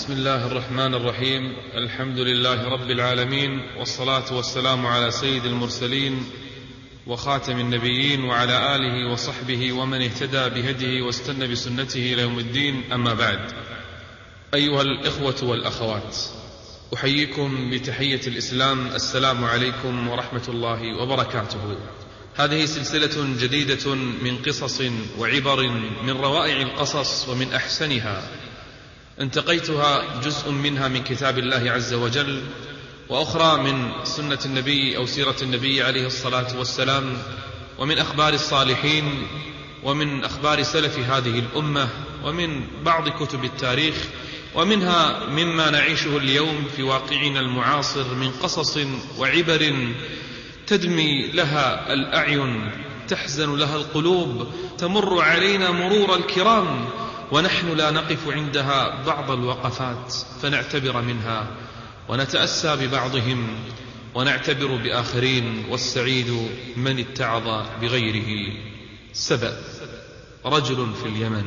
بسم الله الرحمن الرحيم. الحمد لله رب العالمين، والصلاة والسلام على سيد المرسلين وخاتم النبيين وعلى آله وصحبه ومن اهتدى بهديه واستنى بسنته إلى يوم الدين. أما بعد، أيها الإخوة والأخوات، أحييكم بتحية الإسلام. السلام عليكم ورحمة الله وبركاته. هذه سلسلة جديدة من قصص وعبر من روائع القصص ومن أحسنها، انتقيتها جزء منها من كتاب الله عز وجل، وأخرى من سنة النبي أو سيرة النبي عليه الصلاة والسلام، ومن أخبار الصالحين، ومن أخبار سلف هذه الأمة، ومن بعض كتب التاريخ، ومنها مما نعيشه اليوم في واقعنا المعاصر من قصص وعبر تدمي لها الأعين، تحزن لها القلوب، تمر علينا مرور الكرام، ونحن لا نقف عندها بعض الوقفات فنعتبر منها ونتأسى ببعضهم ونعتبر بآخرين، والسعيد من اتعظ بغيره. سبأ، رجل في اليمن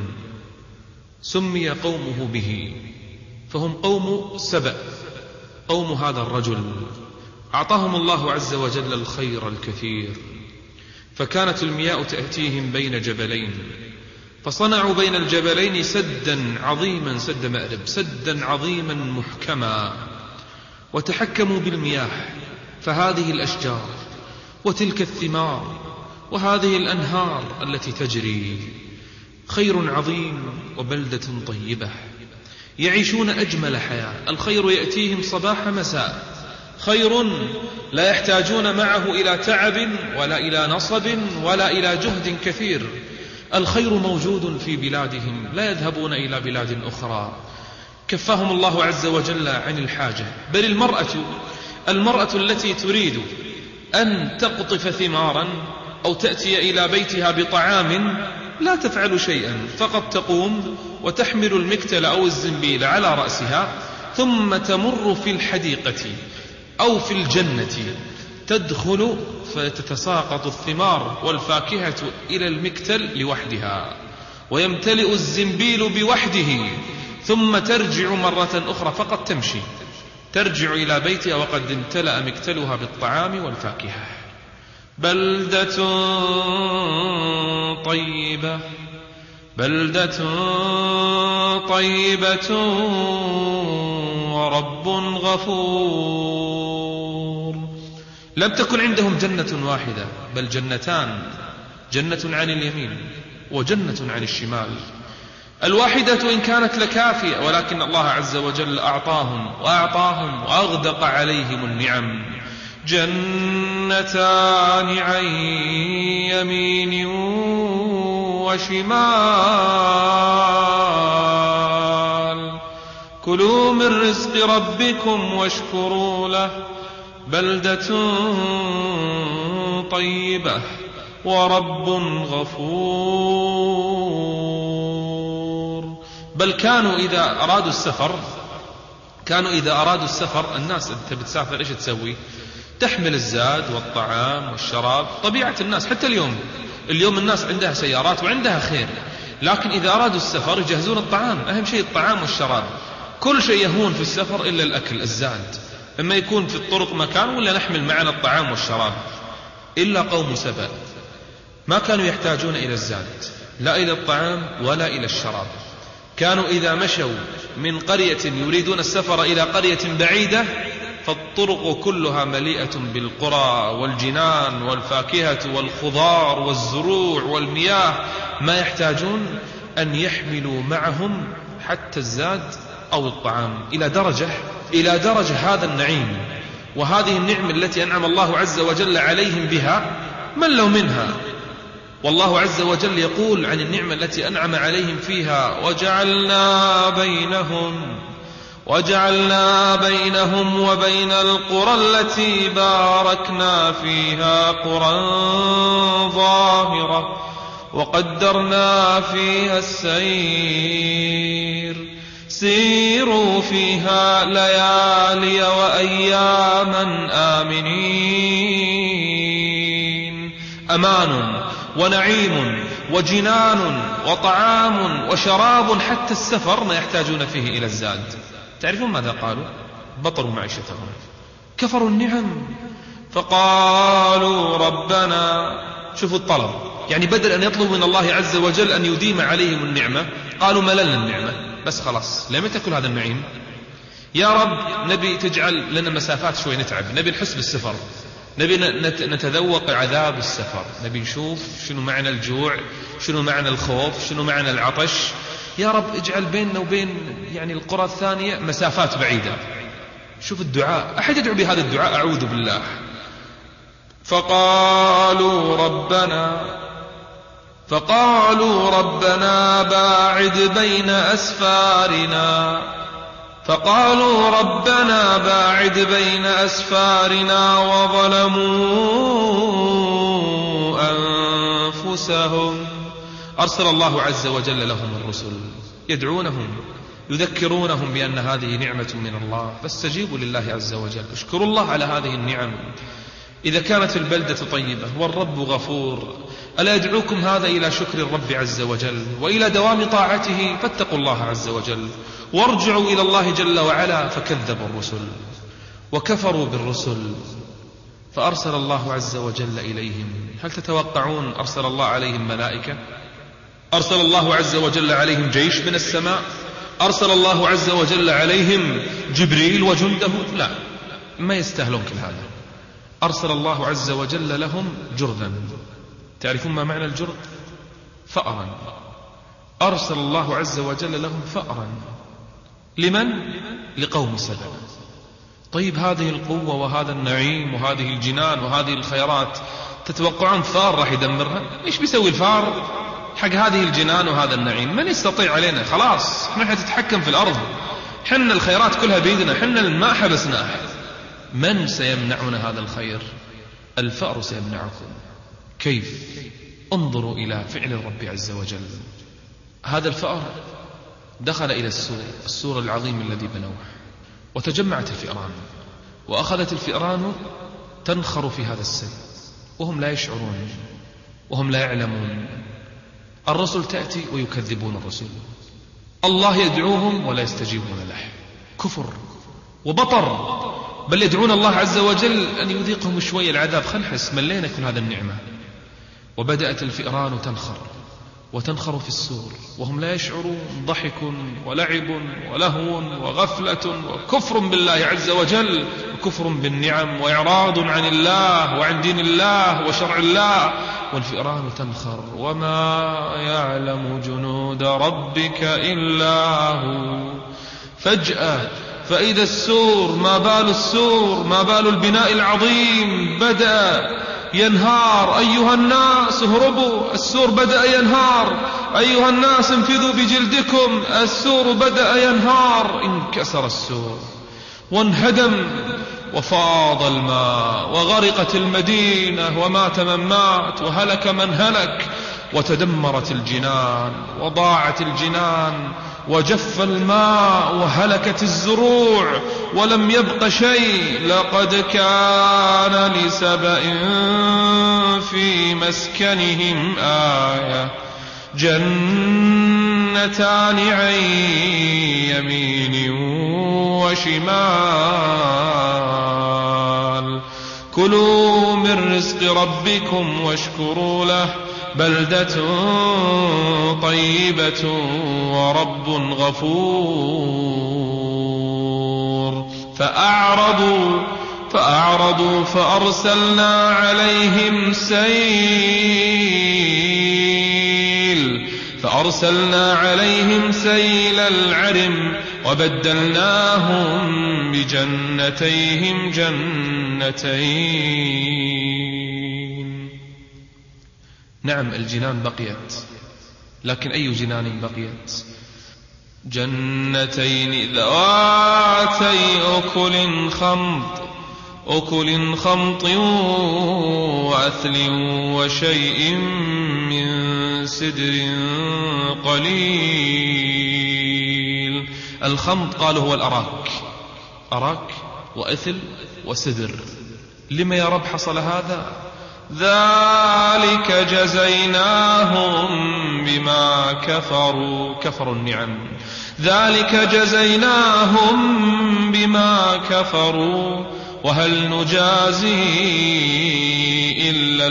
سمي قومه به، فهم قوم سبأ. قوم هذا الرجل أعطاهم الله عز وجل الخير الكثير، فكانت المياه تأتيهم بين جبلين، فصنعوا بين الجبلين سدا عظيما، سد مأرب، سدا عظيما محكما، وتحكموا بالمياه. فهذه الأشجار وتلك الثمار وهذه الأنهار التي تجري خير عظيم وبلدة طيبة، يعيشون أجمل حياة. الخير يأتيهم صباح مساء، خير لا يحتاجون معه إلى تعب ولا إلى نصب ولا إلى جهد كثير. الخير موجود في بلادهم، لا يذهبون إلى بلاد أخرى. كفاهم الله عز وجل عن الحاجة. بل المرأة التي تريد أن تقطف ثمارا أو تأتي إلى بيتها بطعام لا تفعل شيئا، فقط تقوم وتحمل المكتل أو الزنبيل على رأسها، ثم تمر في الحديقة أو في الجنة، تدخل فتتساقط الثمار والفاكهة إلى المكتل لوحدها، ويمتلئ الزنبيل بوحده، ثم ترجع مرة أخرى، فقط تمشي، ترجع إلى بيتها وقد امتلأ مكتلها بالطعام والفاكهة. بلدة طيبة، بلدة طيبة ورب غفور. لم تكن عندهم جنة واحدة، بل جنتان، جنة عن اليمين وجنة عن الشمال. الواحدة إن كانت لكافية، ولكن الله عز وجل أعطاهم وأغدق عليهم النعم. جنتان عن يمين وشمال، كلوا من رزق ربكم واشكروا له، بلدة طيبة ورب غفور. بل كانوا إذا أرادوا السفر، الناس أنت بتسافر إيش تسوي؟ تحمل الزاد والطعام والشراب. طبيعة الناس حتى اليوم الناس عندها سيارات وعندها خير، لكن إذا أرادوا السفر يجهزون الطعام. أهم شيء الطعام والشراب. كل شيء يهون في السفر إلا الأكل، الزاد، إما يكون في الطرق مكان ولا نحمل معنا الطعام والشراب. إلا قوم سبأ ما كانوا يحتاجون إلى الزاد، لا إلى الطعام ولا إلى الشراب. كانوا إذا مشوا من قرية يريدون السفر إلى قرية بعيدة، فالطرق كلها مليئة بالقرى والجنان والفاكهة والخضار والزروع والمياه، ما يحتاجون أن يحملوا معهم حتى الزاد أو الطعام. إلى درجة هذا النعيم وهذه النعمة التي أنعم الله عز وجل عليهم بها ملوا منها. والله عز وجل يقول عن النعمة التي أنعم عليهم فيها: وجعلنا بينهم وبين القرى التي باركنا فيها قرى ظاهرة وقدرنا فيها السير، سيروا فيها ليالي وأياما آمنين. أمان ونعيم وجنان وطعام وشراب، حتى السفر ما يحتاجون فيه إلى الزاد. تعرفون ماذا قالوا؟ بطروا معيشتهم، كفروا النعم، فقالوا ربنا. شوفوا الطلب، يعني بدل أن يطلبوا من الله عز وجل أن يديم عليهم النعمة قالوا مللنا النعمة، بس خلاص لم تأكل هذا النعيم. يا رب نبي تجعل لنا مسافات شوي نتعب، نبي نحس بالسفر، نبي نتذوق عذاب السفر، نبي نشوف شنو معنى الجوع، شنو معنى الخوف، شنو معنى العطش. يا رب اجعل بيننا وبين يعني القرى الثانية مسافات بعيدة. شوف الدعاء، أحد يدعو بهذا الدعاء؟ أعوذ بالله. فقالوا ربنا باعد بين أسفارنا وظلموا أنفسهم. أرسل الله عز وجل لهم الرسل يدعونهم يذكرونهم بأن هذه نعمة من الله، فاستجيبوا لله عز وجل، اشكروا الله على هذه النعم. إذا كانت البلدة طيبة والرب غفور، ألا يدعوكم هذا إلى شكر الرب عز وجل وإلى دوام طاعته؟ فاتقوا الله عز وجل وارجعوا إلى الله جل وعلا. فكذبوا الرسل وكفروا بالرسل، فأرسل الله عز وجل إليهم. هل تتوقعون أرسل الله عليهم ملائكة؟ أرسل الله عز وجل عليهم جيش من السماء؟ أرسل الله عز وجل عليهم جبريل وجنده؟ لا، ما يستاهلون كل هذا. أرسل الله عز وجل لهم جرذا. تعرفون ما معنى الجرذ؟ فأرا. أرسل الله عز وجل لهم فأرا. لمن؟ لقوم سبأ. طيب هذه القوة وهذا النعيم وهذه الجنان وهذه الخيرات، تتوقعون فار راح يدمرها؟ إيش بيسوي الفار حق هذه الجنان وهذا النعيم؟ من يستطيع علينا؟ خلاص نحن نتحكم في الأرض، حنا الخيرات كلها بيدنا، حنا الماء حبسناه. من سيمنعنا هذا الخير؟ الفأر سيمنعكم. كيف؟ انظروا إلى فعل الرب عز وجل. هذا الفأر دخل إلى السور العظيم الذي بنوه، وتجمعت الفئران، وأخذت الفئران تنخر في هذا السد وهم لا يشعرون وهم لا يعلمون. الرسل تأتي ويكذبون الرسل، الله يدعوهم ولا يستجيبون له. كفر وبطر، بل يدعون الله عز وجل أن يذيقهم شوية العذاب. خنحس ملينا كل هذا النعمة. وبدأت الفئران تنخر في السور وهم لا يشعرون. ضحك ولعب ولهو وغفلة وكفر بالله عز وجل وكفر بالنعم وإعراض عن الله وعن دين الله وشرع الله. والفئران تنخر وما يعلم جنود ربك إلا هو. فجأة فإذا السور، ما بال البناء العظيم بدأ ينهار. أيها الناس اهربوا، السور بدأ ينهار. أيها الناس انفذوا بجلدكم، السور بدأ ينهار. انكسر السور وانهدم وفاض الماء وغرقت المدينة ومات من مات وهلك من هلك وتدمرت الجنان وضاعت الجنان وجف الماء وهلكت الزروع ولم يبق شيء. لقد كان لسبأ في مسكنهم آية، جنتان عن يمين وشمال، كلوا من رزق ربكم واشكروا له، بلدة طيبة ورب غفور. فأعرضوا فأرسلنا عليهم سيل العرم وبدلناهم بجنتيهم جنتين. نعم الجنان بقيت، لكن أي جنان بقيت؟ جنتين ذواتي أكل خمط وأثل وشيء من سدر قليل. الخمط قالوا هو أراك وأثل وسدر. لما يا رب حصل هذا؟ ذلك جزيناهم بما كفروا النعم، ذلك جزيناهم بما كفروا وهل نجازي إلا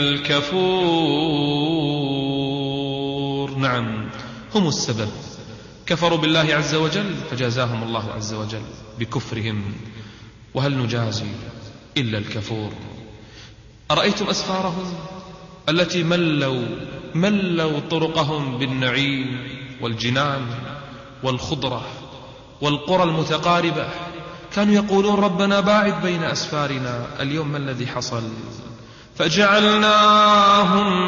الكفور. نعم، هم السبب، كفروا بالله عز وجل فجازاهم الله عز وجل بكفرهم، وهل نجازي إلا الكفور. أرأيتم أسفارهم التي ملوا طرقهم بالنعيم والجنان والخضرة والقرى المتقاربة، كانوا يقولون ربنا باعد بين أسفارنا. اليوم ما الذي حصل؟ فجعلناهم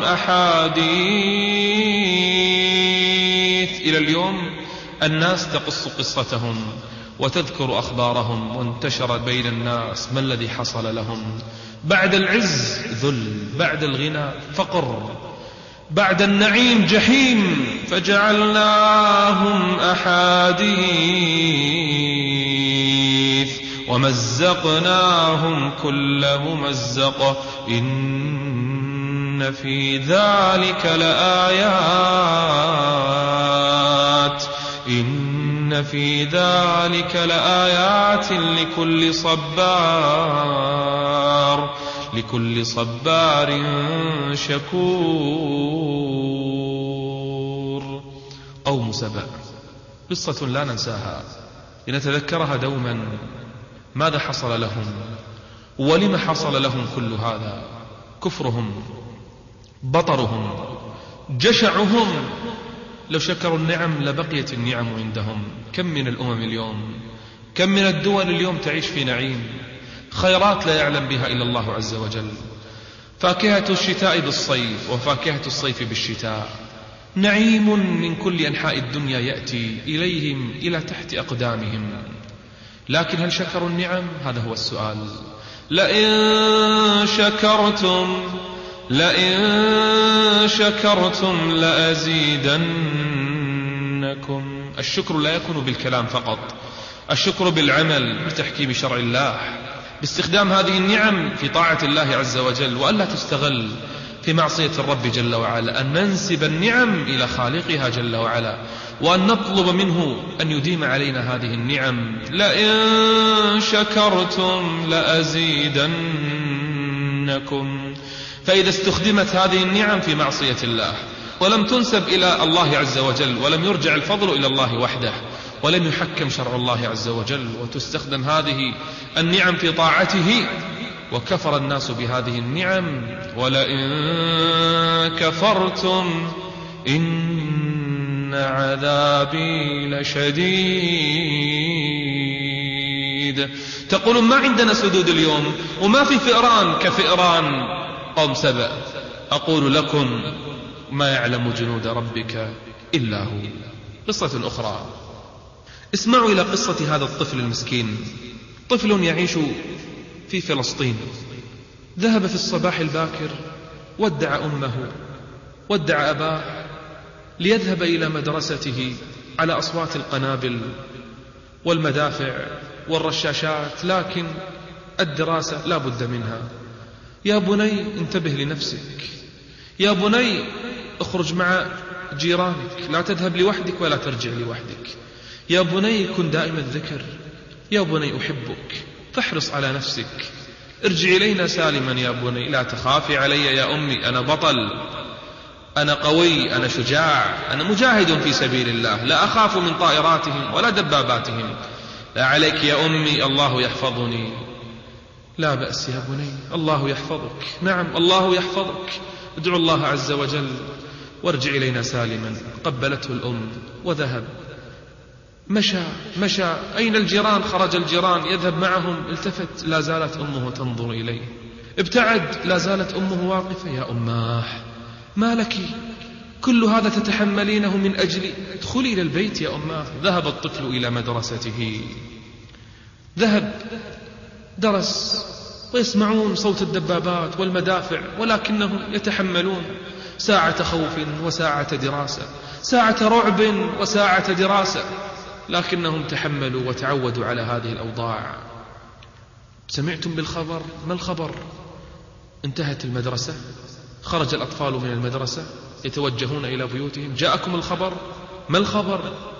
أحاديث. إلى اليوم الناس تقص قصتهم وتذكر أخبارهم، وانتشر بين الناس ما الذي حصل لهم. بعد العز ذل، بعد الغنى فقر، بعد النعيم جحيم. فجعلناهم أحاديث ومزقناهم كل ممزق إن في ذلك لآيات لكل صبار شكور. قوم سبأ قصة لا ننساها لنتذكرها دوما. ماذا حصل لهم ولم حصل لهم كل هذا؟ كفرهم، بطرهم، جشعهم. لو شكروا النعم لبقيت النعم عندهم. كم من الأمم اليوم، كم من الدول اليوم تعيش في نعيم، خيرات لا يعلم بها إلا الله عز وجل. فاكهة الشتاء بالصيف وفاكهة الصيف بالشتاء، نعيم من كل أنحاء الدنيا يأتي إليهم إلى تحت أقدامهم. لكن هل شكروا النعم؟ هذا هو السؤال. لئن شكرتم لأزيدنكم. الشكر لا يكون بالكلام فقط، الشكر بالعمل، بتحكيم شرع الله، باستخدام هذه النعم في طاعة الله عز وجل، وألا تستغل في معصية الرب جل وعلا. أن ننسب النعم إلى خالقها جل وعلا، وأن نطلب منه أن يديم علينا هذه النعم. لئن شكرتم لأزيدنكم. فإذا استخدمت هذه النعم في معصية الله ولم تنسب إلى الله عز وجل، ولم يرجع الفضل إلى الله وحده، ولم يحكم شرع الله عز وجل، وتستخدم هذه النعم في طاعته، وكفر الناس بهذه النعم. ولئن كفرتم إن عذابي لشديد. تقولون ما عندنا سدود اليوم وما في فئران كفئران قوم سبأ. أقول لكم ما يعلم جنود ربك إلا هو. قصة أخرى، اسمعوا إلى قصة هذا الطفل المسكين. طفل يعيش في فلسطين، ذهب في الصباح الباكر، ودع أمه، ودع أباه، ليذهب إلى مدرسته على أصوات القنابل والمدافع والرشاشات، لكن الدراسة لا بد منها. يا بني انتبه لنفسك، يا بني اخرج مع جيرانك، لا تذهب لوحدك ولا ترجع لوحدك. يا بني كن دائما الذكر، يا بني أحبك فاحرص على نفسك، ارجع إلينا سالما يا بني، لا تخافي علي يا أمي، أنا بطل، أنا قوي، أنا شجاع، أنا مجاهد في سبيل الله، لا أخاف من طائراتهم ولا دباباتهم. لا عليك يا أمي، الله يحفظني. لا بأس يا بني، الله يحفظك، نعم الله يحفظك، ادعو الله عز وجل وارجع إلينا سالما. قبلته الأم وذهب، مشى. أين الجيران؟ خرج الجيران يذهب معهم، التفت لا زالت أمه تنظر إليه، ابتعد لا زالت أمه واقفة. يا أماه ما لك؟ كل هذا تتحملينه من أجلي؟ ادخلي إلى البيت يا أماه. ذهب الطفل إلى مدرسته، ذهب درس، ويسمعون صوت الدبابات والمدافع، ولكنهم يتحملون. ساعة خوف وساعة دراسة، ساعة رعب وساعة دراسة، لكنهم تحملوا وتعودوا على هذه الأوضاع. سمعتم بالخبر؟ ما الخبر؟ انتهت المدرسة، خرج الأطفال من المدرسة يتوجهون إلى بيوتهم. جاءكم الخبر؟ ما الخبر؟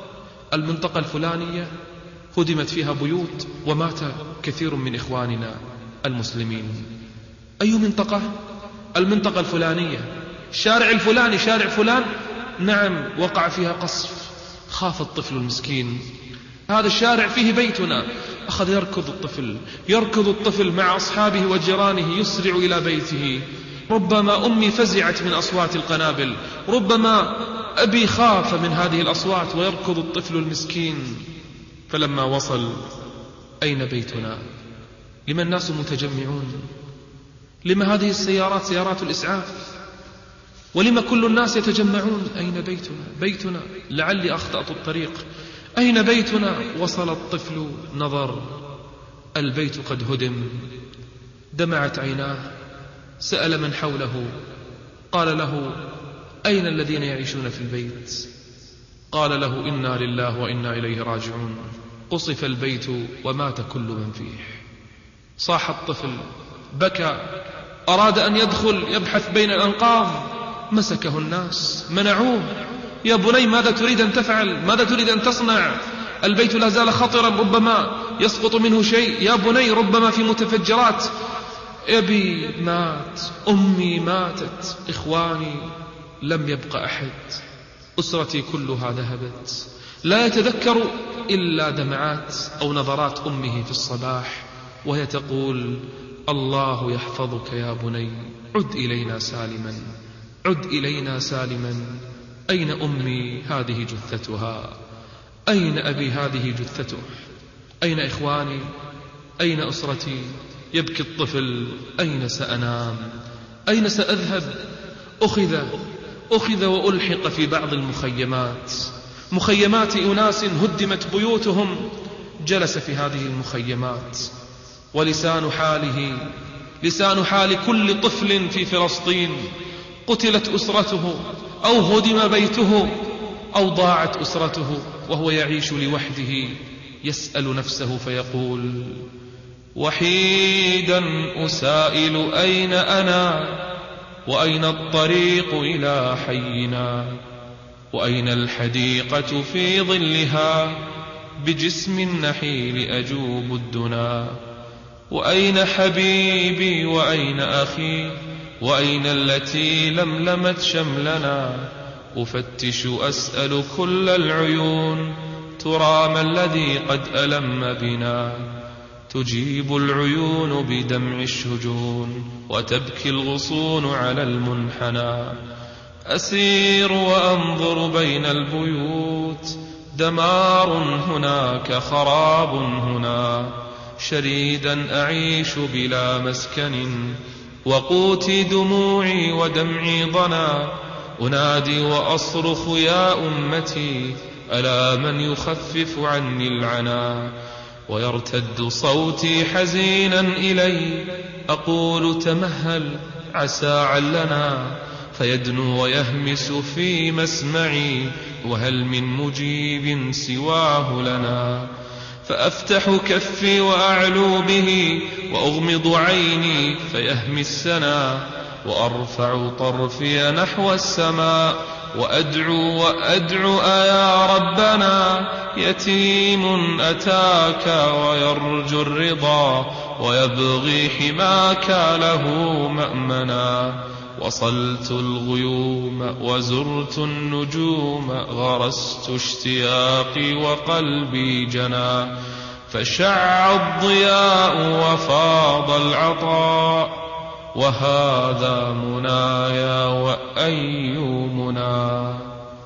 المنطقة الفلانية هدمت فيها بيوت ومات كثير من إخواننا المسلمين. أي منطقة؟ المنطقة الفلانية. الشارع الفلاني، شارع فلان، نعم وقع فيها قصف، خاف الطفل المسكين. هذا الشارع فيه بيتنا. أخذ يركض الطفل مع أصحابه وجيرانه، يسرع إلى بيته. ربما أمي فزعت من أصوات القنابل، ربما أبي خاف من هذه الأصوات، ويركض الطفل المسكين. فلما وصل: أين بيتنا؟ لما الناس متجمعون؟ لما هذه السيارات سيارات الإسعاف؟ ولما كل الناس يتجمعون؟ أين بيتنا؟ لعلي أخطأت الطريق. أين بيتنا؟ وصل الطفل، نظر، البيت قد هدم. دمعت عيناه، سأل من حوله، قال له: أين الذين يعيشون في البيت؟ قال له: إنا لله وإنا إليه راجعون. قصف البيت ومات كل من فيه. صاح الطفل، بكى، أراد أن يدخل يبحث بين الأنقاض، مسكه الناس، منعوه. يا بني، ماذا تريد أن تفعل؟ ماذا تريد أن تصنع؟ البيت لا زال خطرا، ربما يسقط منه شيء. يا بني، ربما في متفجرات. أبي مات، أمي ماتت، إخواني لم يبق أحد، أسرتي كلها ذهبت. لا يتذكر إلا دمعات أو نظرات أمه في الصباح وهي تقول: الله يحفظك يا بني، عد إلينا سالما، عد إلينا سالما. أين أمي؟ هذه جثتها. أين أبي؟ هذه جثته. أين إخواني؟ أين أسرتي؟ يبكي الطفل: أين سأنام؟ أين سأذهب؟ أخذ وألحق في بعض المخيمات، مخيمات أناس هدمت بيوتهم. جلس في هذه المخيمات، ولسان حاله لسان حال كل طفل في فلسطين. قتلت أسرته، أو هدم بيته، أو ضاعت أسرته، وهو يعيش لوحده. يسأل نفسه فيقول: وحيدا أسائل أين أنا، وأين الطريق إلى حينا، وأين الحديقة في ظلها، بجسم النحيل أجوب الدنا، وأين حبيبي، وأين أخي، وأين التي لملمت شملنا. أفتش أسأل كل العيون، ترى ما الذي قد ألم بنا. تجيب العيون بدمع الشجون، وتبكي الغصون على المنحنى. أسير وأنظر بين البيوت، دمار هناك، خراب هنا. شريدا أعيش بلا مسكن، وقوتي دموعي ودمعي ضنا. أنادي وأصرخ: يا أمتي، ألا من يخفف عني العنا. ويرتد صوتي حزينا إلي، أقول: تمهل عسى علنا. فيدنو ويهمس في مسمعي: وهل من مجيب سواه لنا. فأفتح كفي وأعلو به، وأغمض عيني فيهمسنا. وأرفع طرفي نحو السماء، وأدعو يا ربنا. يتيم أتاك ويرجو الرضا، ويبغي حماك له مأمنا. وصلت الغيوم وزرت النجوم، غرست اشتياقي وقلبي جنا. فشع الضياء وفاض العطاء، وهذا منايا وأي منى.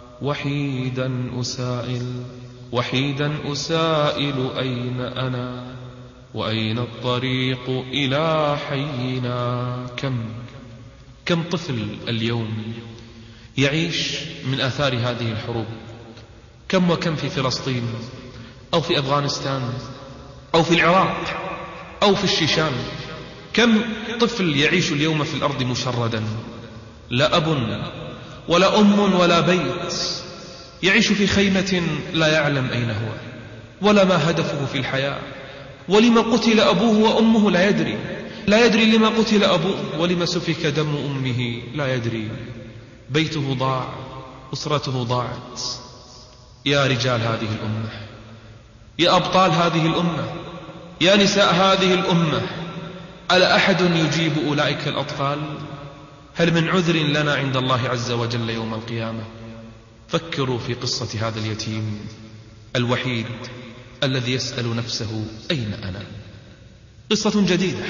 وحيدا أسائل أين أنا، وأين الطريق إلى حينا. كم طفل اليوم يعيش من آثار هذه الحروب؟ كم وكم في فلسطين، أو في أفغانستان، أو في العراق، أو في الشيشان. كم طفل يعيش اليوم في الأرض مشردا، لا أب ولا أم ولا بيت، يعيش في خيمة لا يعلم أين هو ولا ما هدفه في الحياة. ولما قتل أبوه وأمه لا يدري لما قتل أبوه، ولما سفك دم أمه لا يدري. بيته ضاع، أسرته ضاعت. يا رجال هذه الأمة، يا أبطال هذه الأمة، يا نساء هذه الأمة، ألا أحد يجيب أولئك الأطفال؟ هل من عذر لنا عند الله عز وجل يوم القيامة؟ فكروا في قصة هذا اليتيم الوحيد الذي يسأل نفسه أين أنا؟ قصة جديدة،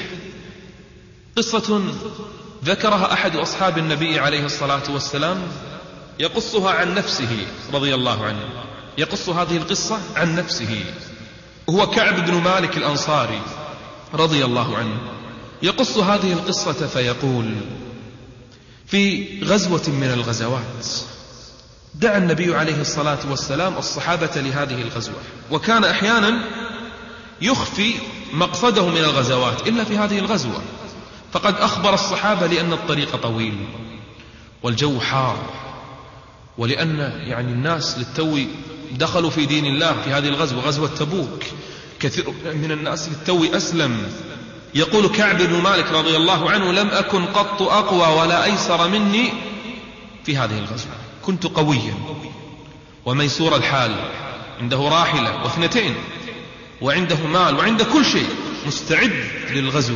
قصة ذكرها أحد أصحاب النبي عليه الصلاة والسلام، يقصها عن نفسه رضي الله عنه، يقص هذه القصة عن نفسه، هو كعب بن مالك الأنصاري رضي الله عنه. يقص هذه القصة فيقول: في غزوة من الغزوات دعا النبي عليه الصلاة والسلام الصحابة لهذه الغزوة، وكان أحيانا يخفي مقصده من الغزوات إلا في هذه الغزوة، فقد أخبر الصحابة لأن الطريق طويل والجو حار، ولأن الناس للتو دخلوا في دين الله في هذه الغزوة، غزوة تبوك، كثير من الناس للتو أسلم. يقول كعب بن مالك رضي الله عنه: لم أكن قط أقوى ولا أيسر مني في هذه الغزوة، كنت قويا وميسور الحال، عنده راحلة واثنتين، وعنده مال وعنده كل شيء، مستعد للغزو.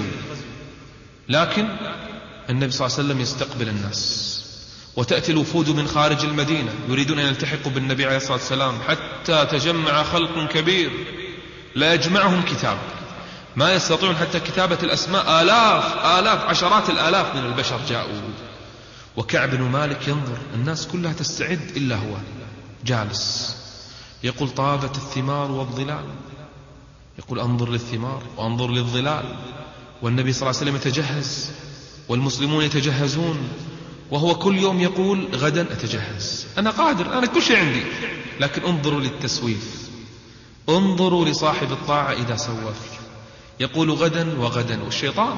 لكن النبي صلى الله عليه وسلم يستقبل الناس، وتأتي الوفود من خارج المدينة يريدون أن يلتحقوا بالنبي عليه الصلاة والسلام، حتى تجمع خلق كبير لا يجمعهم كتاب، ما يستطيعون حتى كتابة الأسماء، آلاف عشرات الآلاف من البشر جاءوا. وكعب بن مالك ينظر، الناس كلها تستعد إلا هو جالس، يقول: طابت الثمار والظلال، يقول: أنظر للثمار وأنظر للظلال، والنبي صلى الله عليه وسلم يتجهز والمسلمون يتجهزون، وهو كل يوم يقول: غدا أتجهز، أنا قادر، أنا كل شيء عندي. لكن انظروا للتسويف، انظروا لصاحب الطاعة إذا سوف، يقول غدا وغدا، والشيطان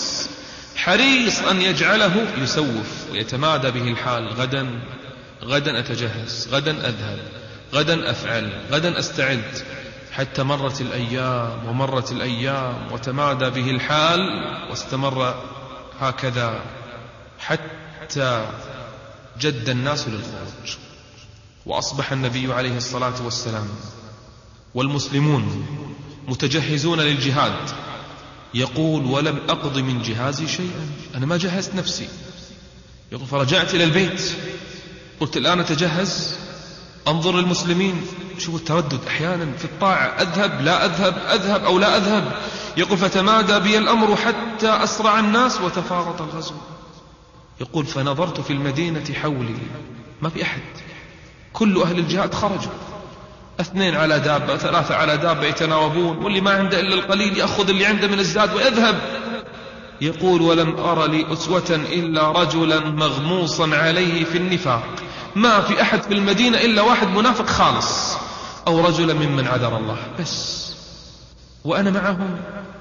حريص أن يجعله يسوف ويتمادى به الحال. غدا أتجهز، غدا أذهب، غدا أفعل، غدا أستعد، حتى مرت الأيام وتمادى به الحال، واستمر هكذا حتى جد الناس للخروج، وأصبح النبي عليه الصلاة والسلام والمسلمون متجهزون للجهاد. يقول: ولم أقض من جهازي شيئا، أنا ما جهزت نفسي. يقول: فرجعت إلى البيت، قلت الآن أتجهز، أنظر للمسلمين. شوفوا التردد أحيانا في الطاعة، أذهب لا أذهب، أذهب أو لا أذهب. يقول: فتمادى بي الأمر حتى أسرع الناس وتفارط الغزو. يقول: فنظرت في المدينة حولي ما في أحد، كل أهل الجهاد خرجوا، 2 على دابة 3 على دابة يتناوبون، واللي ما عنده إلا القليل يأخذ اللي عنده من الزاد ويذهب. يقول: ولم أرى لي أسوة إلا رجلا مغموصا عليه في النفاق، ما في أحد في المدينة إلا واحد منافق خالص، أو رجلا ممن عذر الله بس، وأنا معهم.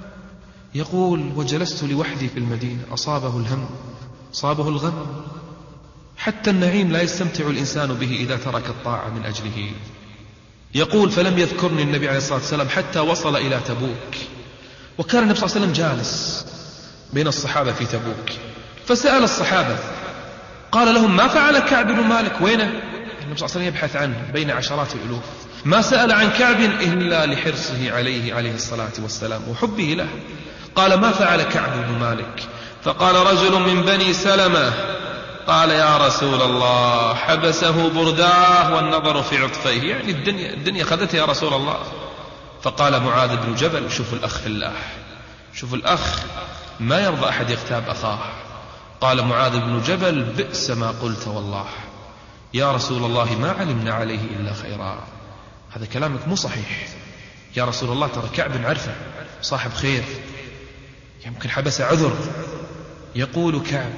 يقول: وجلست لوحدي في المدينة، أصابه الهم، أصابه الغم، حتى النعيم لا يستمتع الإنسان به إذا ترك الطاعة من أجله. يقول: فلم يذكرني النبي عليه الصلاة والسلام حتى وصل إلى تبوك، وكان النبي صلى الله عليه وسلم جالس بين الصحابة في تبوك، فسأل الصحابة، قال لهم: ما فعل كعب بن مالك؟ وينه؟ النبي صلى الله عليه وسلم يبحث عنه بين عشرات الألوف، ما سأل عن كعب إلا لحرصه عليه الصلاة والسلام وحبه له. قال: ما فعل كعب بن مالك؟ فقال رجل من بني سلمة، قال: يا رسول الله، حبسه برداه والنظر في عطفيه، يعني الدنيا خذته يا رسول الله. فقال معاذ بن جبل: شوف الأخ في الله، شوف الأخ ما يرضى أحد يغتاب أخاه. قال معاذ بن جبل: بئس ما قلت والله، يا رسول الله ما علمنا عليه إلا خيرا. هذا كلامك مو صحيح يا رسول الله، ترى كعب عرفه صاحب خير، يمكن حبس عذر. يقول كعب: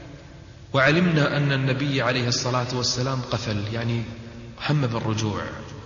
وعلمنا أن النبي عليه الصلاة والسلام قفل، يعني هم بالرجوع.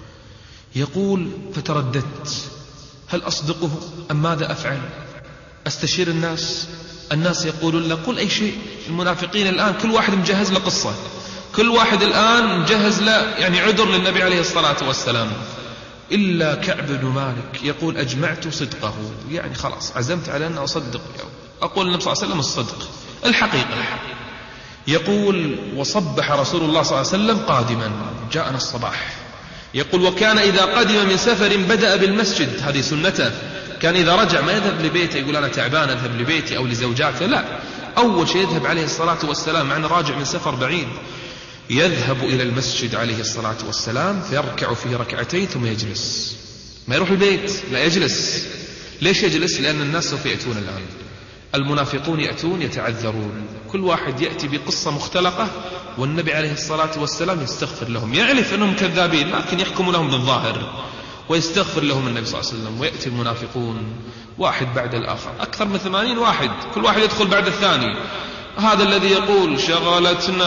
يقول: فترددت، هل أصدقه أم ماذا أفعل؟ أستشير الناس يقولون له قل أي شيء. المنافقين الآن كل واحد مجهز له قصة، كل واحد الآن مجهز له يعني عذر للنبي عليه الصلاة والسلام، إلا كعب بن مالك يقول: أجمعت صدقه، يعني خلاص عزمت على أن أصدق، أقول النبي صلى الله عليه وسلم الصدق الحقيقة. يقول: وصبح رسول الله صلى الله عليه وسلم قادما، جاءنا الصباح، يقول وكان إذا قدم من سفر بدأ بالمسجد، هذه سنته، كان إذا رجع ما يذهب لبيته يقول أنا تعبان أذهب لبيتي أو لزوجاته، لا، أول شيء يذهب عليه الصلاة والسلام، مع أنه راجع من سفر بعيد، يذهب إلى المسجد عليه الصلاة والسلام فيركع فيه ركعتين ثم يجلس، ما يروح البيت، لا يجلس. ليش يجلس؟ لأن الناس سوف يأتون الآن، المنافقون يأتون يتعذرون، كل واحد يأتي بقصة مختلقة، والنبي عليه الصلاة والسلام يستغفر لهم، يعرف أنهم كذابين لكن يحكم لهم بالظاهر، ويستغفر لهم النبي صلى الله عليه وسلم. ويأتي المنافقون واحد بعد الآخر، أكثر من 80 واحد، كل واحد يدخل بعد الثاني. هذا الذي يقول شغلتنا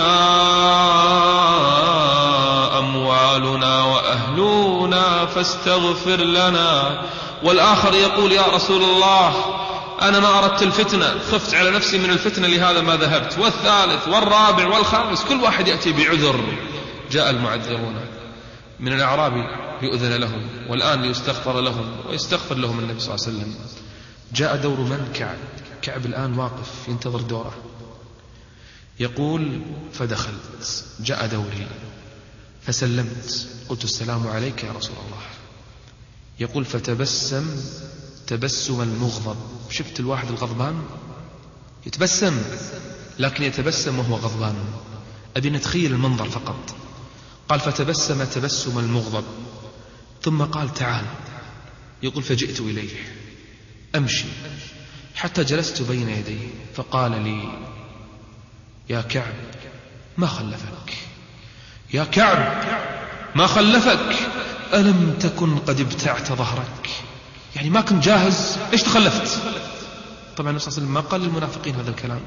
أموالنا وأهلنا فاستغفر لنا، والآخر يقول يا رسول الله أنا ما أردت الفتنة، خفت على نفسي من الفتنة لهذا ما ذهبت، والثالث والرابع والخامس، كل واحد يأتي بعذر. جاء المعذرون من الأعراب ليؤذن لهم، والآن ليستغفر لهم، ويستغفر لهم النبي صلى الله عليه وسلم. جاء دور من؟ كعب الآن واقف ينتظر دوره. يقول فدخلت، جاء دوري فسلمت، قلت السلام عليك يا رسول الله. يقول فتبسم تبسم المغضب، شفت الواحد الغضبان يتبسم، لكن يتبسم وهو غضبان، أبي نتخيل المنظر فقط. قال فتبسم تبسم المغضب، ثم قال تعال. يقول فجئت إليه أمشي حتى جلست بين يديه، فقال لي يا كعب ما خلفك، يا كعب ما خلفك، ألم تكن قد ابتعت ظهرك، يعني ما كنت جاهز، إيش تخلفت؟ طبعا النبي صلى الله عليه وسلم ما قال للمنافقين هذا الكلام،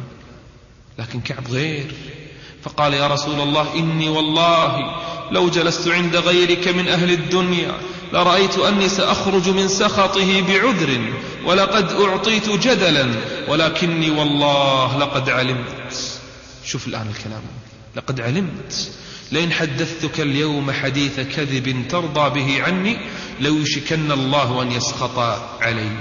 لكن كعب غير، فقال يا رسول الله إني والله لو جلست عند غيرك من أهل الدنيا لرأيت أني سأخرج من سخطه بعذر، ولقد أعطيت جدلا، ولكني والله لقد علمت. شوف الآن الكلام، لقد علمت لئن حدثتك اليوم حديث كذب ترضى به عني لو يشكن الله أن يسخط علي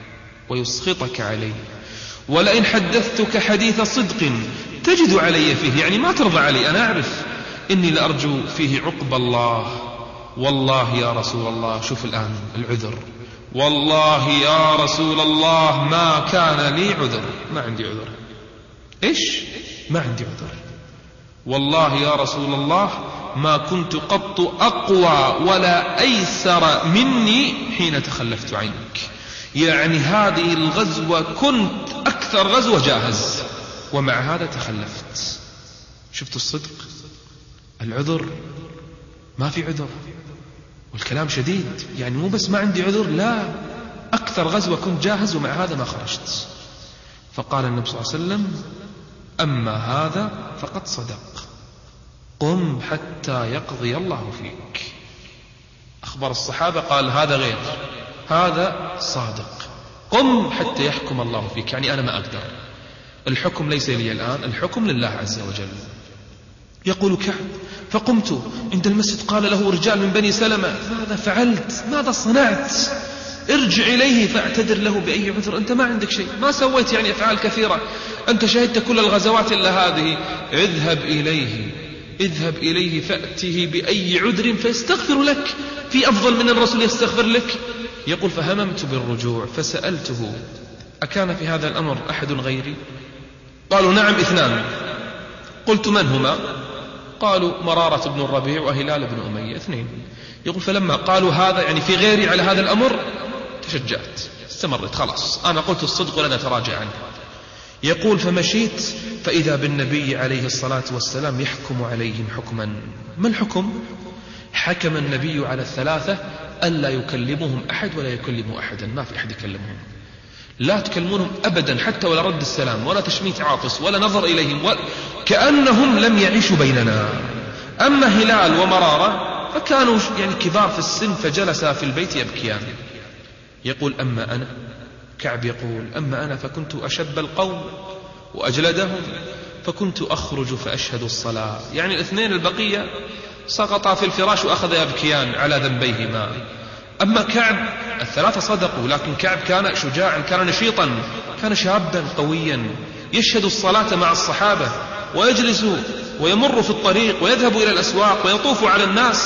ويسخطك علي، ولئن حدثتك حديث صدق تجد علي فيه، يعني ما ترضى علي، أنا أعرف إني لأرجو فيه عقب الله. والله يا رسول الله، شوف الآن العذر، والله يا رسول الله ما كان لي عذر، ما عندي عذر. إيش؟ ما عندي عذر. والله يا رسول الله ما كنت قط أقوى ولا أيسر مني حين تخلفت عنك، يعني هذه الغزوة كنت أكثر غزوة جاهز، ومع هذا تخلفت. شفت الصدق، العذر، ما في عذر، والكلام شديد، يعني مو بس ما عندي عذر، لا، أكثر غزوة كنت جاهز ومع هذا ما خرجت. فقال النبي صلى الله عليه وسلم أما هذا فقد صدق، قم حتى يقضي الله فيك. أخبر الصحابة قال هذا غير، هذا صادق، قم حتى يحكم الله فيك، يعني أنا ما أقدر، الحكم ليس لي الآن، الحكم لله عز وجل. يقول كعب فقمت عند المسجد، قال له رجال من بني سلمة ماذا فعلت، ماذا صنعت، ارجع إليه فاعتذر له بأي عذر، أنت ما عندك شيء، ما سويت يعني أفعال كثيرة، أنت شهدت كل الغزوات إلا هذه، اذهب إليه، اذهب إليه فأته بأي عذر فيستغفر لك، في أفضل من الرسول يستغفر لك. يقول فهممت بالرجوع فسألته أكان في هذا الأمر أحد غيري؟ قالوا نعم 2. قلت من هما؟ قالوا مرارة بن الربيع وهلال بن أمية 2. يقول فلما قالوا هذا يعني في غيري على هذا الأمر تشجعت، استمرت، خلاص أنا قلت الصدق ولن أتراجع عنه. يقول فمشيت فإذا بالنبي عليه الصلاة والسلام يحكم عليهم حكما. ما الحكم؟ حكم النبي على 3 ألا يكلمهم أحد ولا يكلموا أحدا، ما في أحد يكلمهم، لا تكلمونهم أبدا حتى ولا رد السلام ولا تشميت عاطس ولا نظر إليهم، كأنهم لم يعيشوا بيننا. أما هلال ومرارة فكانوا يعني كبار في السن فجلسا في البيت يبكيان. يقول أما أنا، كعب يقول أما أنا فكنت أشب القوم وأجلدهم، فكنت أخرج فأشهد الصلاة، يعني 2 البقية سقطا في الفراش وأخذ يبكيان على ذنبيهما. أما كعب 3 صدقوا، لكن كعب كان شجاعا، كان نشيطا، كان شابا قويا يشهد الصلاة مع الصحابة، ويجلس ويمر في الطريق ويذهب إلى الأسواق ويطوف على الناس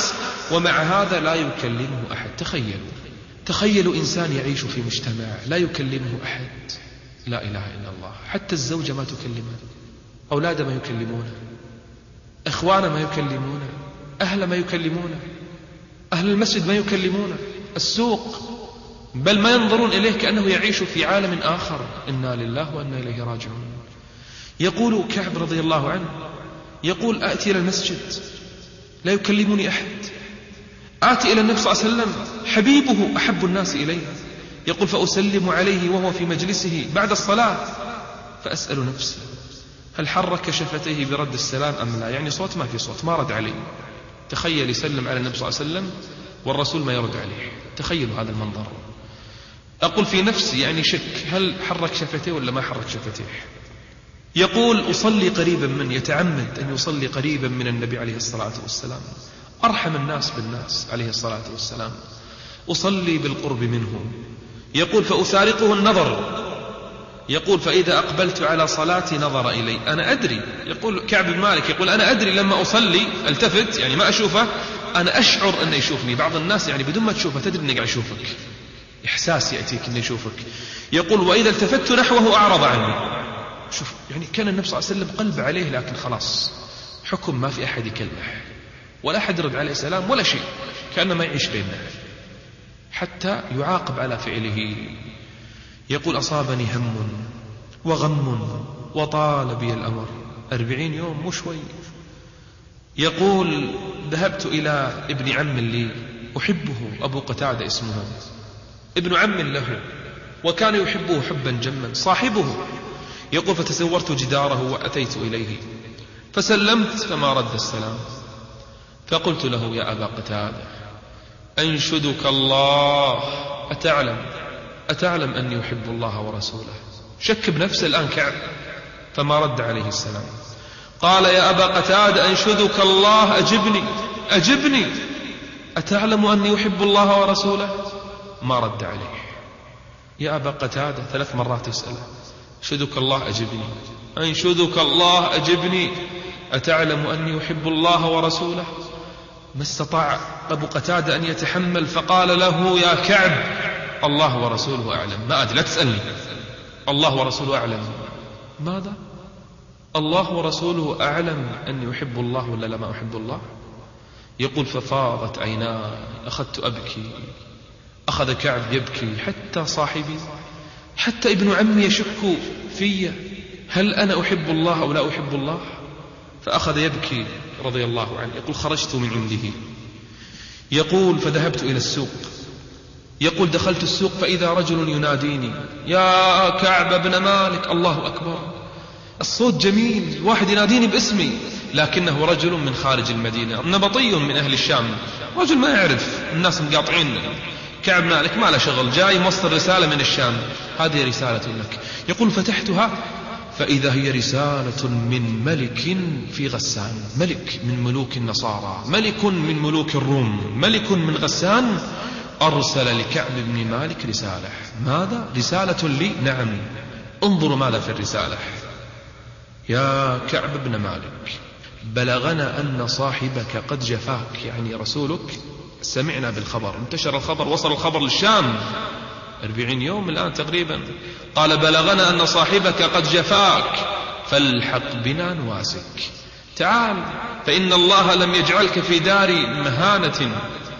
ومع هذا لا يكلمه أحد. تخيلوا إنسان يعيش في مجتمع لا يكلمه أحد، لا إله إلا الله. حتى الزوجة ما تكلمه، أولاده ما يكلمونه، إخوانه ما يكلمونه، أهله ما يكلمونه، أهل المسجد ما يكلمونه، السوق، بل ما ينظرون إليه كأنه يعيش في عالم آخر. إنا لله وإنا إليه راجعون. يقول كعب رضي الله عنه، يقول آتي إلى المسجد لا يكلمني أحد، آتي إلى النبي صلى الله عليه وسلم حبيبه أحب الناس إليه، يقول فأسلم عليه وهو في مجلسه بعد الصلاة فأسأل نفسي هل حرك شفتيه برد السلام أم لا؟ يعني صوت ما في صوت، ما رد عليه. تخيل يسلم على النبي صلى الله عليه وسلم والرسول ما يرد عليه. تخيلوا هذا المنظر. أقول في نفسي يعني شك، هل حرك شفتيه ولا ما حرك شفتيه؟ يقول أصلي قريبا من، يتعمد أن يصلي قريبا من النبي عليه الصلاة والسلام، أرحم الناس بالناس عليه الصلاة والسلام، أصلي بالقرب منه. يقول فأسارقه النظر، يقول فإذا أقبلت على صلاتي نظر إلي. أنا أدري، يقول كعب بن مالك، يقول أنا أدري لما أصلي التفت، يعني ما أشوفه، أنا أشعر أنه يشوفني. بعض الناس يعني بدون ما تشوفه تدري أنه قاعد يشوفك، إحساس يأتيك أنه يشوفك. يقول وإذا التفت نحوه أعرض عني. شوف يعني كان النبي صلى الله عليه وسلم قلب عليه، لكن خلاص حكم ما في أحد يكلمه ولا أحد يرد عليه سلام ولا شيء، كأنه ما يعيش بيننا حتى يعاقب على فعله. يقول أصابني هم وغم وطال بي الأمر، 40 يوم مو شوي. يقول ذهبت إلى ابن عم لي أحبه، أبو قتادة اسمه، ابن عم له وكان يحبه حبا جما، صاحبه. يقول فتسورت جداره وأتيت إليه فسلمت فما رد السلام، فقلت له يا أبا قتادة أنشدك الله، أتعلم أني أحب الله ورسوله؟ شك بنفسه الآن كعب، فما رد عليه السلام. قال يا أبا قتادة أنشدك الله أجبني أتعلم أني أحب الله ورسوله؟ ما رد عليه. يا أبا قتادة 3 مرات يسأله أنشدك الله أنشدك الله أجبني أتعلم أني أحب الله ورسوله؟ ما استطاع أبو قتادة أن يتحمل، فقال له يا كعب الله ورسوله أعلم. ما أدري، لا تسألني، الله ورسوله أعلم. ماذا؟ الله ورسوله أعلم أني أحب الله ولا لا ما أحب الله؟ يقول ففاضت عيناي، أخذت أبكي. أخذ كعب يبكي، حتى صاحبي، حتى ابن عمي يشك في هل أنا أحب الله أو لا أحب الله. فأخذ يبكي رضي الله عنه. يقول خرجت من عنده. يقول فذهبت إلى السوق. يقول دخلت السوق فإذا رجل يناديني يا كعب بن مالك. الله أكبر، الصوت جميل، واحد يناديني باسمي، لكنه رجل من خارج المدينة، نبطي من أهل الشام، رجل ما يعرف، الناس مقاطعين كعب مالك، ما له شغل، جاي موصل رسالة من الشام، هذه رسالة لك. يقول فتحتها فإذا هي رسالة من ملك في غسان، ملك من ملوك النصارى، ملك من ملوك الروم، ملك من غسان، أرسل لكعب بن مالك رسالة. ماذا؟ رسالة لي؟ نعم. انظروا ماذا في الرسالة. يا كعب بن مالك بلغنا أن صاحبك قد جفاك، يعني رسولك سمعنا بالخبر، انتشر الخبر، وصل الخبر للشام، 40 يوم الآن تقريبا. قال بلغنا أن صاحبك قد جفاك فالحق بنا نواسك، تعال فإن الله لم يجعلك في دار مهانة،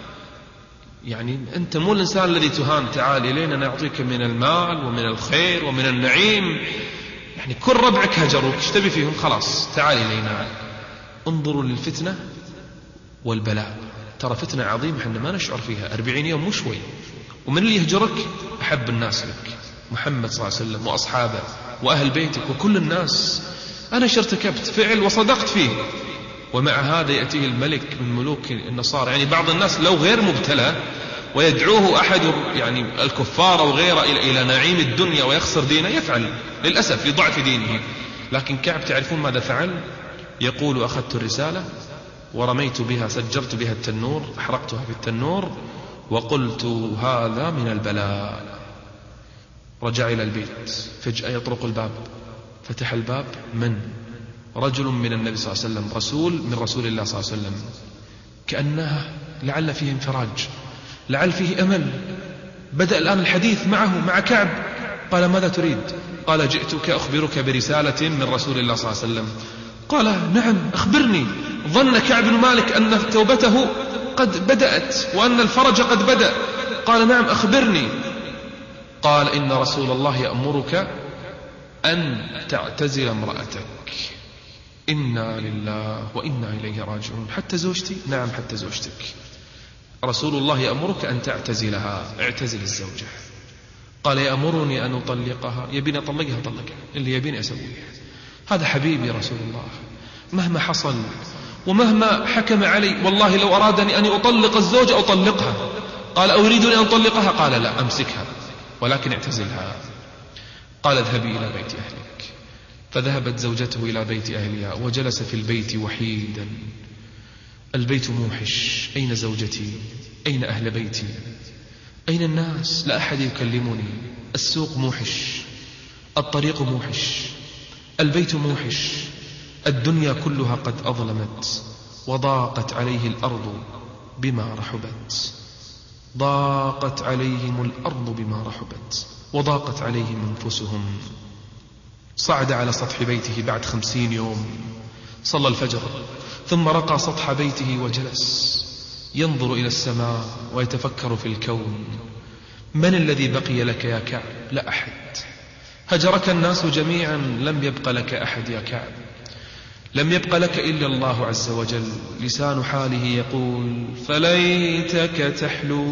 يعني أنت مو الإنسان الذي تهان، تعال إلينا نعطيك من المال ومن الخير ومن النعيم، يعني كل ربعك هجروك، ايش تبي فيهم؟ خلاص تعال إلينا. انظروا للفتنة والبلاء، ترى فتنة عظيمة احنا ما نشعر فيها، 40 يوم مو شوي. ومن اللي يهجرك؟ أحب الناس لك، محمد صلى الله عليه وسلم وأصحابه وأهل بيتك وكل الناس. أنا ارتكبت فعل وصدقت فيه، ومع هذا يأتيه الملك من ملوك النصارى. يعني بعض الناس لو غير مبتلى ويدعوه أحد يعني الكفار أو غيره إلى نعيم الدنيا ويخسر دينه يفعل، للأسف لضعف دينه. لكن كعب تعرفون ماذا فعل؟ يقول أخذت الرسالة ورميت بها، سجرت بها التنور، أحرقتها في التنور، وقلت هذا من البلاء. رجع إلى البيت، فجأة يطرق الباب، فتح الباب، من؟ رجل من النبي صلى الله عليه وسلم، رسول من رسول الله صلى الله عليه وسلم، كأنها لعل فيه انفراج، لعل فيه أمل. بدأ الآن الحديث معه مع كعب. قال ماذا تريد؟ قال جئتك أخبرك برسالة من رسول الله صلى الله عليه وسلم. قال نعم أخبرني. ظن كعب بن مالك أن توبته قد بدأت وأن الفرج قد بدأ. قال نعم أخبرني. قال إن رسول الله يأمرك أن تعتزل امرأتك. إنا لله وإنا إليه راجعون. حتى زوجتي؟ نعم حتى زوجتك. رسول الله يأمرك أن تعتزلها، اعتزل الزوجة. قال يأمرني أن أطلقها، يبيني أطلقها طلقها، اللي يبيني أسويه. هذا حبيبي رسول الله، مهما حصل ومهما حكم علي والله لو أرادني أن أطلق الزوجة أطلقها. قال أريدني أن أطلقها؟ قال لا أمسكها ولكن اعتزلها. قال اذهبي إلى بيت أهلك. فذهبت زوجته إلى بيت أهلها وجلس في البيت وحيدا. البيت موحش، أين زوجتي؟ أين أهل بيتي؟ أين الناس؟ لا أحد يكلمني. السوق موحش، الطريق موحش، البيت موحش، الدنيا كلها قد أظلمت، وضاقت عليه الأرض بما رحبت. ضاقت عليهم الأرض بما رحبت وضاقت عليهم أنفسهم. صعد على سطح بيته بعد 50 يوم، صلى الفجر، ثم رقى سطح بيته وجلس ينظر إلى السماء ويتفكر في الكون. من الذي بقي لك يا كعب؟ لا أحد. هجرك الناس جميعا، لم يبق لك أحد يا كعب، لم يبق لك إلا الله عز وجل. لسان حاله يقول فليتك تحلو،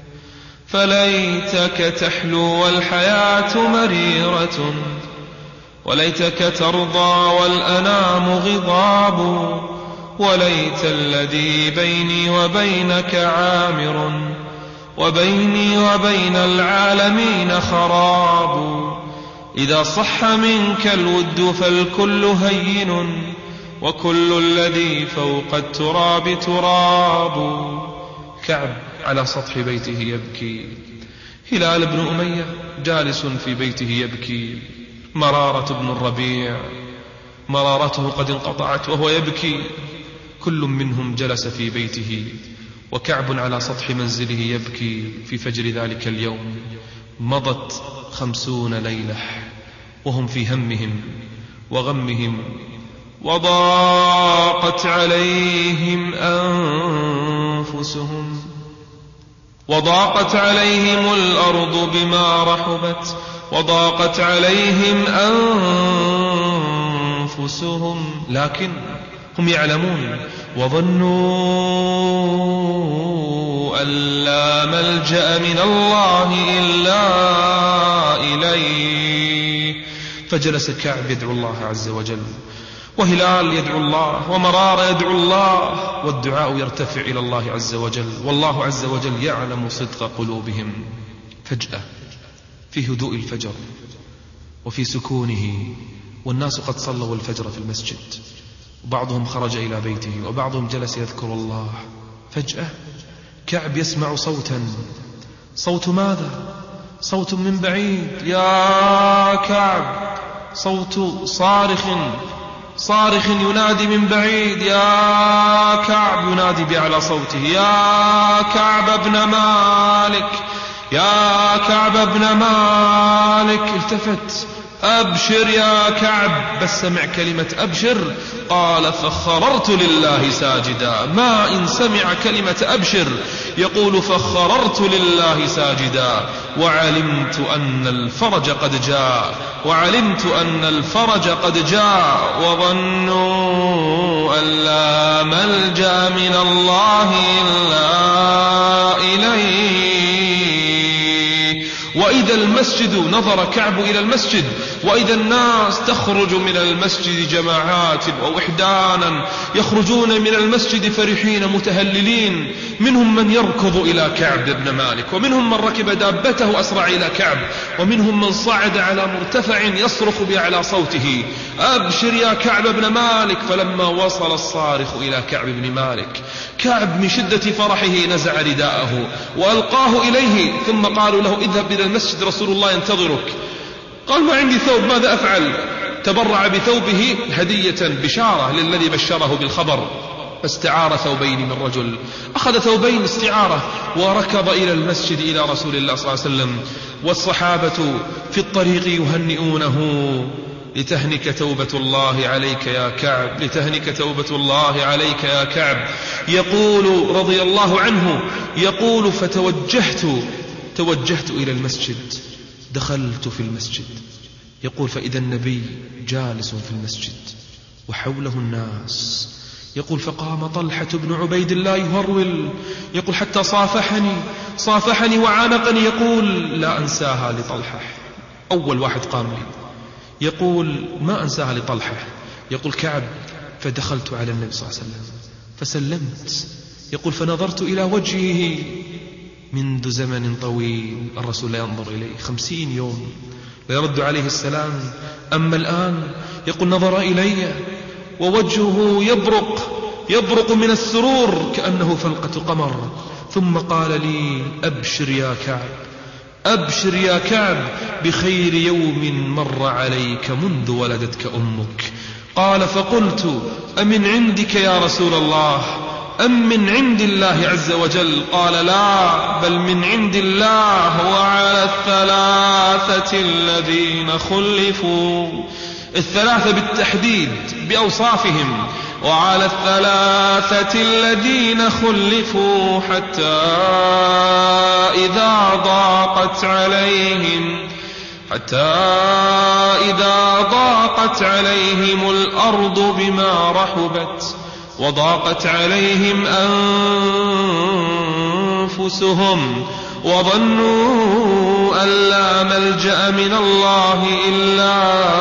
فليتك تحلو والحياة مريرة، وليتك ترضى والأنام غضاب، وليت الذي بيني وبينك عامر، وبيني وبين العالمين خراب. إذا صح منك الود فالكل هين، وكل الذي فوق التراب تراب. كعب على سطح بيته يبكي. هلال بن أمية جالس في بيته يبكي. مرارة بن الربيع مرارته قد انقطعت وهو يبكي. كل منهم جلس في بيته، وكعب على سطح منزله يبكي. في فجر ذلك اليوم مضت 50 ليلة وهم في همهم وغمهم، وضاقت عليهم أنفسهم، وضاقت عليهم الأرض بما رحبت، وضاقت عليهم أنفسهم، لكن هم يعلمون وظنوا أن لا ملجأ من الله إلا إليه. فجلس كعب يدعو الله عز وجل، وهلال يدعو الله، ومرار يدعو الله، والدعاء يرتفع إلى الله عز وجل، والله عز وجل يعلم صدق قلوبهم. فجأة في هدوء الفجر وفي سكونه، والناس قد صلوا الفجر في المسجد، بعضهم خرج إلى بيته وبعضهم جلس يذكر الله. فجأة كعب يسمع صوتا. صوت ماذا؟ صوت من بعيد. يا كعب، صوت صارخ ينادي من بعيد. يا كعب، ينادي بأعلى صوته. يا كعب ابن مالك، يا كعب ابن مالك. التفت. أبشر يا كعب. بس سمع كلمة أبشر قال فخررت لله ساجدا. ما إن سمع كلمة أبشر يقول فخررت لله ساجدا، وعلمت أن الفرج قد جاء، وعلمت أن الفرج قد جاء، وظنوا أن لا ملجأ من الله إلا إليه. وإذا المسجد، نظر كعب إلى المسجد، وإذا الناس تخرج من المسجد جماعات أو إحدانا، يخرجون من المسجد فرحين متهللين، منهم من يركض إلى كعب بن مالك، ومنهم من ركب دابته أسرع إلى كعب، ومنهم من صعد على مرتفع يصرخ بأعلى صوته أبشر يا كعب بن مالك. فلما وصل الصارخ إلى كعب بن مالك، كعب من شدة فرحه نزع رداءه وألقاه إليه، ثم قالوا له اذهب إلى المسجد رسول الله ينتظرك. قال ما عندي ثوب، ماذا أفعل؟ تبرع بثوبه هدية بشارة للذي بشره بالخبر. استعار ثوبين من رجل، أخذ ثوبين استعارة وركض إلى المسجد إلى رسول الله صلى الله عليه وسلم، والصحابة في الطريق يهنئونه: لتهنك توبة الله عليك يا كعب، لتهنك توبة الله عليك يا كعب. يقول رضي الله عنه، يقول: توجهت إلى المسجد، دخلت في المسجد، يقول: فإذا النبي جالس في المسجد وحوله الناس، يقول: فقام طلحة بن عبيد الله يهرول، يقول: حتى صافحني وعانقني، يقول: لا أنساها لطلحة، أول واحد قام لي، يقول: ما أنساها لطلحة. يقول كعب: فدخلت على النبي صلى الله عليه وسلم فسلمت، يقول: فنظرت إلى وجهه منذ زمن طويل، الرسول لا ينظر إليه 50 يوم لا يرد عليه السلام، أما الآن يقول: نظر إلي ووجهه يبرق من السرور كأنه فلقة قمر، ثم قال لي: أبشر يا كعب بخير يوم مر عليك منذ ولدتك أمك. قال: فقلت: أمن عندك يا رسول الله أم من عند الله عز وجل؟ قال: لا، بل من عند الله وعلى الثلاثة الذين خلفوا، الثلاثة بالتحديد بأوصافهم، وعلى الثلاثة الذين خلفوا حتى إذا ضاقت عليهم الأرض بما رحبت وضاقت عليهم أنفسهم وظنوا أن لا ملجأ من الله إلا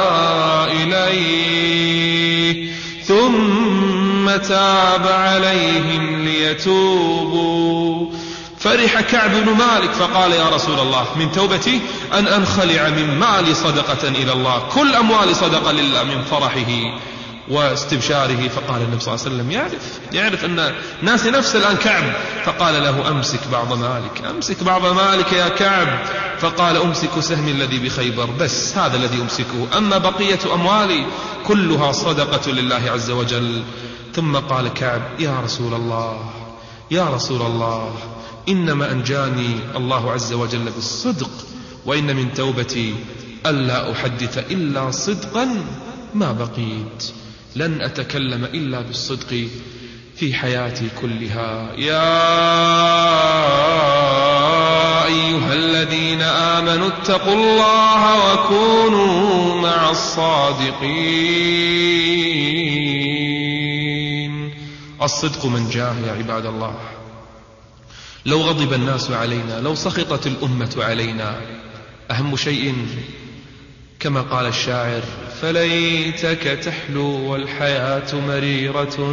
إليه ثم تاب عليهم ليتوبوا. فرح كعب بن مالك فقال: يا رسول الله، من توبتي أن أنخلع من مالي صدقة إلى الله، كل أموالي صدقة لله، من فرحه واستبشاره. فقال النبي صلى الله عليه وسلم: يعرف أن ناس نفس الآن كعب، فقال له: أمسك بعض مالك يا كعب. فقال: أمسك سهمي الذي بخيبر، بس هذا الذي أمسكه، أما بقية أموالي كلها صدقة لله عز وجل. ثم قال كعب: يا رسول الله، إنما أنجاني الله عز وجل بالصدق، وإن من توبتي ألا أحدث إلا صدقا ما بقيت، لن أتكلم إلا بالصدق في حياتي كلها. يا أيها الذين آمنوا اتقوا الله وكونوا مع الصادقين. الصدق منجاه يا عباد الله. لو غضب الناس علينا، لو سخطت الأمة علينا، أهم شيء كما قال الشاعر: فليتك تحلو والحياة مريرة،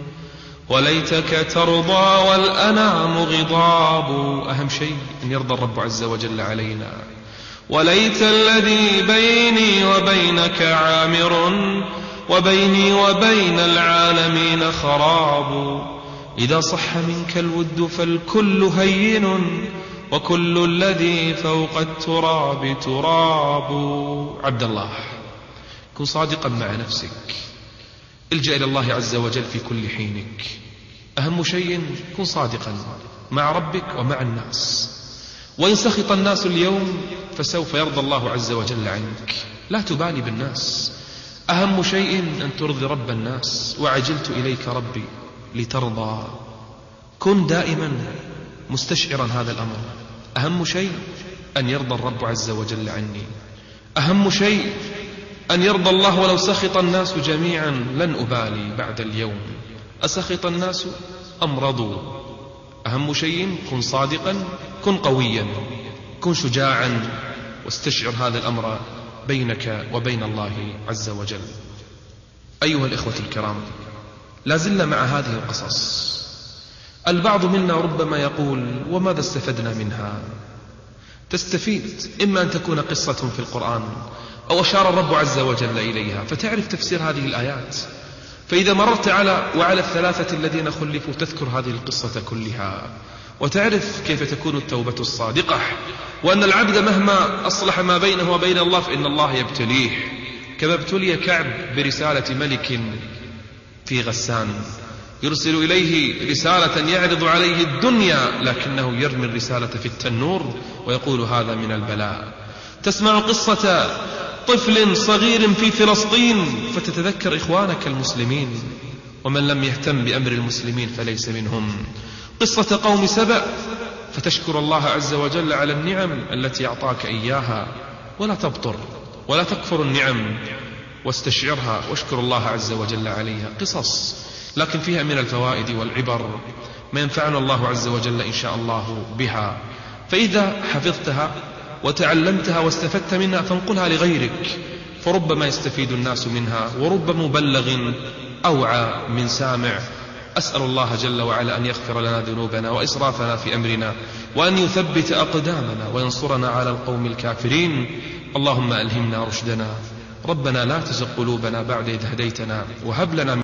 وليتك ترضى والأنام غضاب. أهم شيء أن يرضى الرب عز وجل علينا. وليت الذي بيني وبينك عامر، وبيني وبين العالمين خراب. إذا صح منك الود فالكل هين، وكل الذي فوق التراب تراب. عبد الله، كن صادقا مع نفسك، الجأ إلى الله عز وجل في كل حينك. أهم شيء كن صادقا مع ربك ومع الناس. وإن سخط الناس اليوم فسوف يرضى الله عز وجل عنك. لا تبالي بالناس، أهم شيء أن ترضي رب الناس. وعجلت إليك ربي لترضى. كن دائما مستشعرا هذا الأمر. أهم شيء أن يرضى الرب عز وجل عني. أهم شيء أن يرضى الله. ولو سخط الناس جميعا لن أبالي بعد اليوم، أسخط الناس أم رضوا. أهم شيء كن صادقا، كن قويا، كن شجاعا، واستشعر هذا الأمر بينك وبين الله عز وجل. أيها الإخوة الكرام، لازلنا مع هذه القصص. البعض منا ربما يقول: وماذا استفدنا منها؟ تستفيد إما أن تكون قصة في القرآن أو أشار الرب عز وجل إليها فتعرف تفسير هذه الآيات، فإذا مررت وعلى الثلاثة الذين خلفوا تذكر هذه القصة كلها وتعرف كيف تكون التوبة الصادقة، وأن العبد مهما أصلح ما بينه وبين الله فإن الله يبتليه، كما ابتلي كعب برسالة ملك في غسان. يرسل إليه رسالة يعرض عليه الدنيا لكنه يرمي الرسالة في التنور ويقول هذا من البلاء. تسمع قصة طفل صغير في فلسطين فتتذكر إخوانك المسلمين، ومن لم يهتم بأمر المسلمين فليس منهم. قصة قوم سبأ فتشكر الله عز وجل على النعم التي أعطاك إياها، ولا تبطر ولا تكفر النعم، واستشعرها واشكر الله عز وجل عليها. قصص لكن فيها من الفوائد والعبر ما ينفعنا الله عز وجل إن شاء الله بها. فإذا حفظتها وتعلمتها واستفدت منها فانقلها لغيرك، فربما يستفيد الناس منها، ورب مبلغ أوعى من سامع. أسأل الله جل وعلا أن يغفر لنا ذنوبنا وإسرافنا في أمرنا، وأن يثبت أقدامنا وينصرنا على القوم الكافرين. اللهم ألهمنا رشدنا. ربنا لا تزغ قلوبنا بعد إذ هديتنا وهب لنا